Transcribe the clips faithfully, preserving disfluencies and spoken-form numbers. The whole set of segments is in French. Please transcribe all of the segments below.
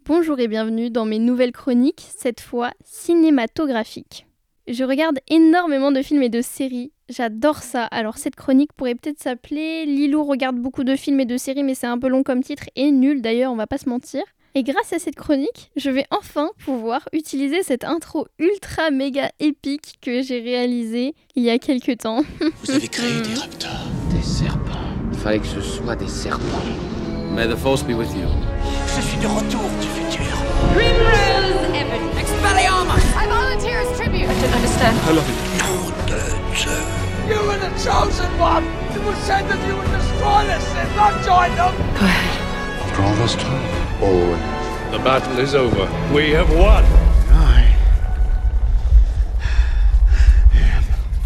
Bonjour et bienvenue dans mes nouvelles chroniques, cette fois cinématographiques. Je regarde énormément de films et de séries, j'adore ça. Alors cette chronique pourrait peut-être s'appeler « Lilou regarde beaucoup de films et de séries mais c'est un peu long comme titre et nul d'ailleurs, on va pas se mentir ». Et grâce à cette chronique, je vais enfin pouvoir utiliser cette intro ultra méga épique que j'ai réalisée il y a quelques temps. Vous avez créé des raptors. Des serpents. Il fallait que ce soit des serpents. May the force be with you. Je suis de retour du futur. Primrose Evan. Expelliarmus! I volunteer as tribute. I don't understand. I love it. Nom de Dieu. You were the chosen one! It was said that you would destroy this and not join them! Go ahead. After all this time? Oh, The battle is over. We have won. I am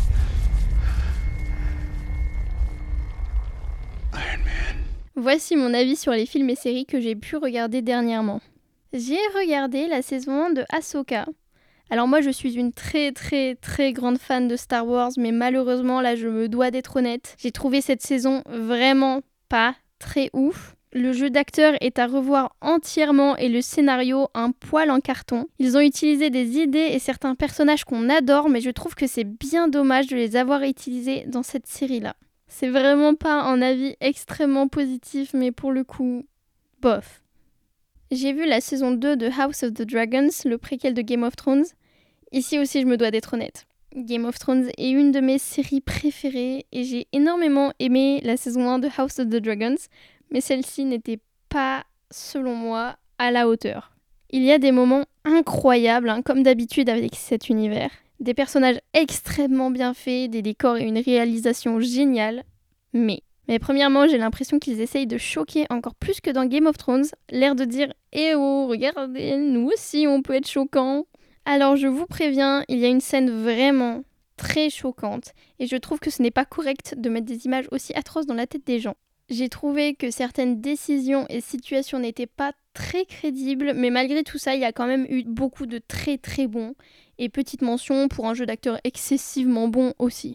Iron Man. Voici mon avis sur les films et séries que j'ai pu regarder dernièrement. J'ai regardé la saison un de Ahsoka. Alors moi je suis une très très très grande fan de Star Wars, mais malheureusement là je me dois d'être honnête. J'ai trouvé cette saison vraiment pas très ouf. Le jeu d'acteur est à revoir entièrement et le scénario un poil en carton. Ils ont utilisé des idées et certains personnages qu'on adore, mais je trouve que c'est bien dommage de les avoir utilisés dans cette série-là. C'est vraiment pas un avis extrêmement positif, mais pour le coup, bof. J'ai vu la saison deux de House of the Dragons, le préquel de Game of Thrones. Ici aussi je me dois d'être honnête. Game of Thrones est une de mes séries préférées et j'ai énormément aimé la saison un de House of the Dragons, mais celle-ci n'était pas, selon moi, à la hauteur. Il y a des moments incroyables, hein, comme d'habitude avec cet univers. Des personnages extrêmement bien faits, des décors et une réalisation géniale. Mais, mais premièrement, j'ai l'impression qu'ils essayent de choquer encore plus que dans Game of Thrones, l'air de dire « Eh oh, regardez, nous aussi on peut être choquants ». Alors je vous préviens, il y a une scène vraiment très choquante, et je trouve que ce n'est pas correct de mettre des images aussi atroces dans la tête des gens. J'ai trouvé que certaines décisions et situations n'étaient pas très crédibles, mais malgré tout ça, il y a quand même eu beaucoup de très très bons. Et petite mention pour un jeu d'acteur excessivement bon aussi.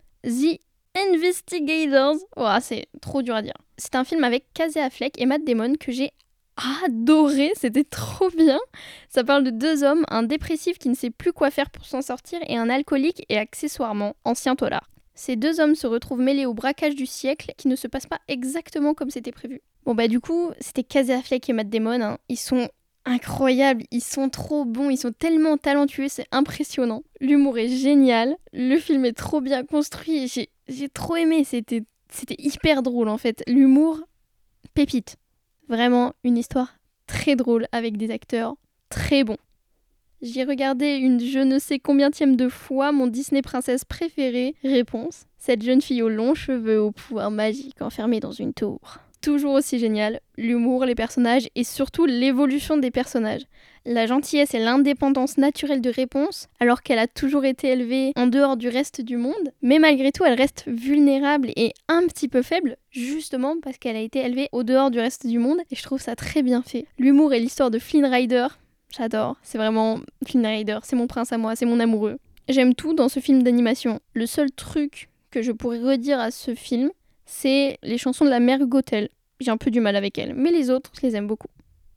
The Investigators, oh, c'est trop dur à dire. C'est un film avec Casey Affleck et Matt Damon que j'ai adoré, c'était trop bien. Ça parle de deux hommes, un dépressif qui ne sait plus quoi faire pour s'en sortir et un alcoolique et accessoirement ancien tôlard. Ces deux hommes se retrouvent mêlés au braquage du siècle qui ne se passe pas exactement comme c'était prévu. Bon bah du coup, c'était Casey Affleck et Matt Damon, hein. Ils sont incroyables, ils sont trop bons, ils sont tellement talentueux, c'est impressionnant. L'humour est génial, le film est trop bien construit, j'ai, j'ai trop aimé, c'était, c'était hyper drôle en fait. L'humour, pépite. Vraiment une histoire très drôle avec des acteurs très bons. J'ai regardé une je ne sais combienième de fois mon Disney princesse préférée. Réponse, cette jeune fille aux longs cheveux au pouvoir magique enfermée dans une tour. Toujours aussi génial, l'humour, les personnages et surtout l'évolution des personnages. La gentillesse et l'indépendance naturelle de Réponse, alors qu'elle a toujours été élevée en dehors du reste du monde. Mais malgré tout, elle reste vulnérable et un petit peu faible, justement parce qu'elle a été élevée au dehors du reste du monde. Et je trouve ça très bien fait. L'humour et l'histoire de Flynn Rider, j'adore. C'est vraiment Flynn Rider, c'est mon prince à moi, c'est mon amoureux. J'aime tout dans ce film d'animation. Le seul truc que je pourrais redire à ce film, c'est les chansons de la mère Gothel. J'ai un peu du mal avec elles, mais les autres, je les aime beaucoup.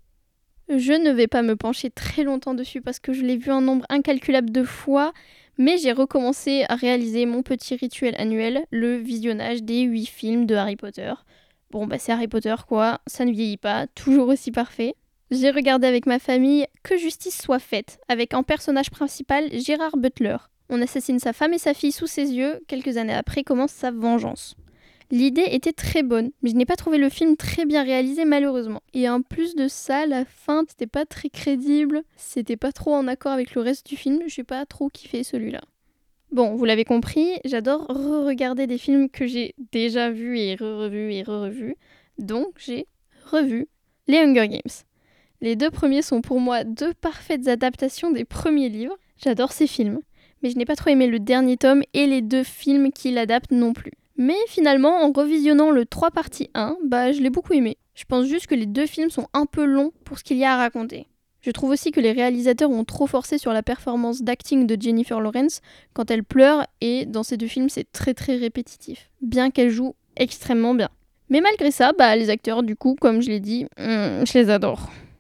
Je ne vais pas me pencher très longtemps dessus parce que je l'ai vu un nombre incalculable de fois, mais j'ai recommencé à réaliser mon petit rituel annuel, le visionnage des huit films de Harry Potter. Bon bah c'est Harry Potter quoi, ça ne vieillit pas, toujours aussi parfait. J'ai regardé avec ma famille Que justice soit faite, avec en personnage principal Gérard Butler. On assassine sa femme et sa fille sous ses yeux, quelques années après commence sa vengeance. L'idée était très bonne, mais je n'ai pas trouvé le film très bien réalisé malheureusement. Et en plus de ça, la fin, c'était pas très crédible, c'était pas trop en accord avec le reste du film, j'ai pas trop kiffé celui-là. Bon, vous l'avez compris, j'adore re-regarder des films que j'ai déjà vus et re-revus et re-revus, donc j'ai revu les Hunger Games. Les deux premiers sont pour moi deux parfaites adaptations des premiers livres, j'adore ces films, mais je n'ai pas trop aimé le dernier tome et les deux films qui l'adaptent non plus. Mais finalement, en revisionnant le trois partie un, bah je l'ai beaucoup aimé. Je pense juste que les deux films sont un peu longs pour ce qu'il y a à raconter. Je trouve aussi que les réalisateurs ont trop forcé sur la performance d'acting de Jennifer Lawrence quand elle pleure, et dans ces deux films c'est très très répétitif, bien qu'elle joue extrêmement bien. Mais malgré ça, bah les acteurs du coup, comme je l'ai dit, hmm, je les adore.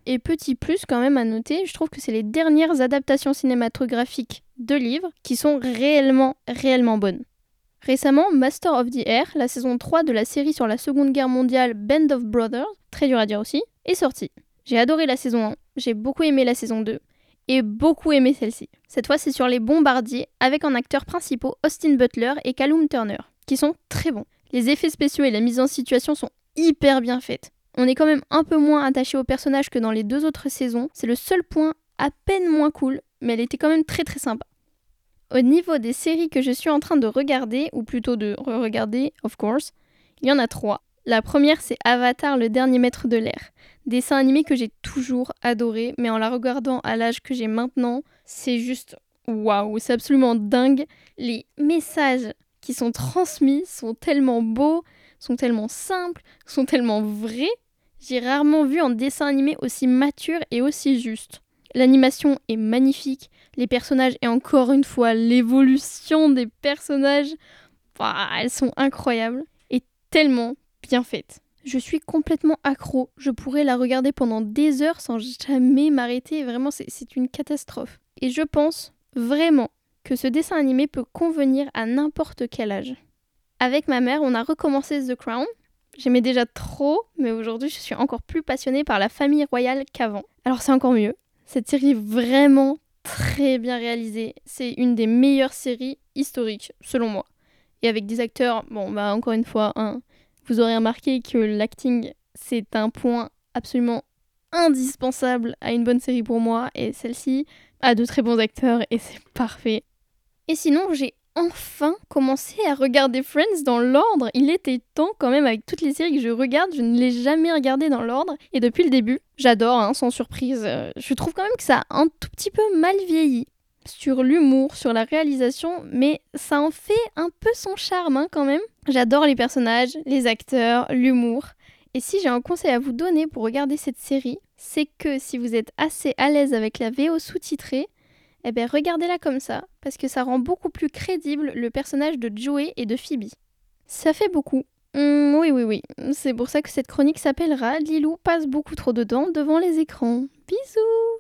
Et petit plus quand même à noter, je trouve que c'est les dernières adaptations cinématographiques de livres qui sont réellement, réellement bonnes. Récemment, Master of the Air, la saison trois de la série sur la Seconde Guerre mondiale Band of Brothers, très dur à dire aussi, est sortie. J'ai adoré la saison un, j'ai beaucoup aimé la saison deux, et beaucoup aimé celle-ci. Cette fois, c'est sur les bombardiers, avec en acteurs principaux Austin Butler et Callum Turner, qui sont très bons. Les effets spéciaux et la mise en situation sont hyper bien faites. On est quand même un peu moins attaché au personnage que dans les deux autres saisons, c'est le seul point à peine moins cool, mais elle était quand même très très sympa. Au niveau des séries que je suis en train de regarder, ou plutôt de re-regarder, of course, il y en a trois. La première, c'est Avatar, le dernier maître de l'air. Dessin animé que j'ai toujours adoré, mais en la regardant à l'âge que j'ai maintenant, c'est juste waouh, c'est absolument dingue. Les messages qui sont transmis sont tellement beaux, sont tellement simples, sont tellement vrais. J'ai rarement vu un dessin animé aussi mature et aussi juste. L'animation est magnifique, les personnages et encore une fois l'évolution des personnages, bah, elles sont incroyables et tellement bien faites. Je suis complètement accro, je pourrais la regarder pendant des heures sans jamais m'arrêter, vraiment c'est, c'est une catastrophe. Et je pense vraiment que ce dessin animé peut convenir à n'importe quel âge. Avec ma mère, on a recommencé The Crown. J'aimais déjà trop, mais aujourd'hui je suis encore plus passionnée par la famille royale qu'avant. Alors c'est encore mieux. Cette série est vraiment très bien réalisée. C'est une des meilleures séries historiques, selon moi. Et avec des acteurs, bon, bah encore une fois, hein, vous aurez remarqué que l'acting, c'est un point absolument indispensable à une bonne série pour moi. Et celle-ci a de très bons acteurs et c'est parfait. Et sinon, j'ai enfin commencé à regarder Friends dans l'ordre. Il était temps quand même, avec toutes les séries que je regarde, je ne l'ai jamais regardé dans l'ordre. Et depuis le début, j'adore, hein, sans surprise. Je trouve quand même que ça a un tout petit peu mal vieilli. Sur l'humour, sur la réalisation, mais ça en fait un peu son charme hein, quand même. J'adore les personnages, les acteurs, l'humour. Et si j'ai un conseil à vous donner pour regarder cette série, c'est que si vous êtes assez à l'aise avec la V O sous-titrée, eh bien regardez-la comme ça, parce que ça rend beaucoup plus crédible le personnage de Joey et de Phoebe. Ça fait beaucoup. Mmh, oui, oui, oui. C'est pour ça que cette chronique s'appellera « Lilou passe beaucoup trop de temps devant les écrans ». Bisous!